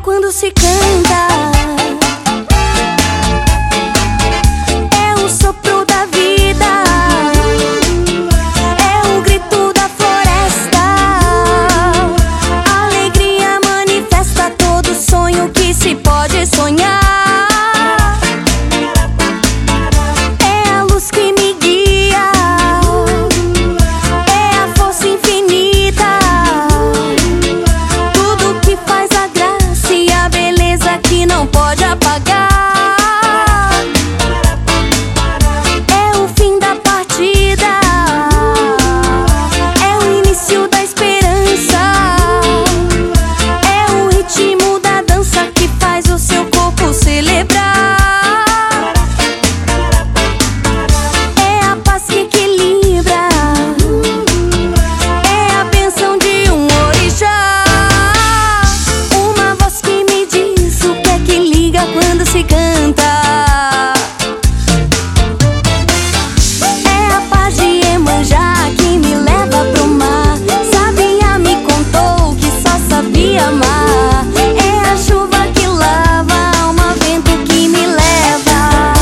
quando se canta. É o sopro da vida, é o grito da floresta. A alegria manifesta todo sonho que se pode sonhar. É a luz que me guia, é a força infinita, tudo que faz a graça e a beleza que não pode apagar. É o fim da partida, é o início da esperança, é o ritmo da dança que faz o seu corpo celebrar. É a paz que equilibra, é a bênção de um orixá. Uma voz que me diz o que é que liga quando se canta. É a paz de Iemanjá que me leva pro mar. Sabiá me contou que só sabia amar. É a chuva que lava a alma, vento que me leva.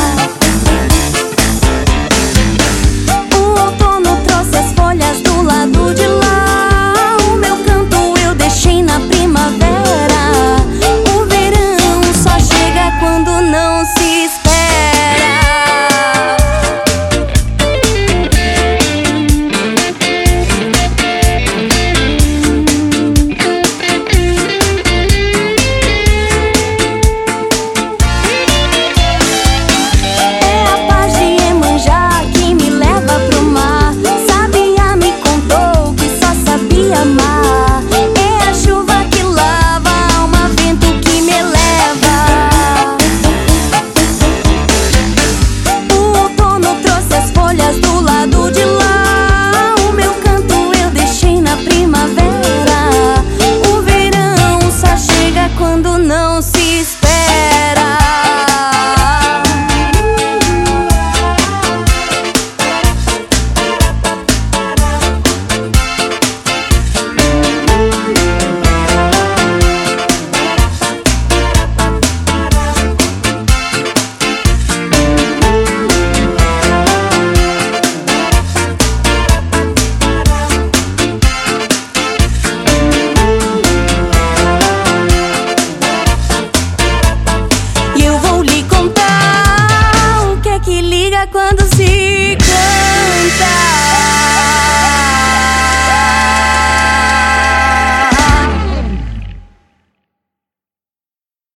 O outono trouxe as folhas do lado de lá. O meu canto eu deixei na primavera. O verão só chega quando não se espera. É a paz de Iemanjá que me leva pro mar. Sabiá me contou que só sabia amar. É a chuva que lava a alma, vento que me eleva. O outono trouxe as folhas do lado de lá. O meu canto eu deixei na primavera. O verão só chega quando não se espera. E eu vou lhe contar o que é que liga quando se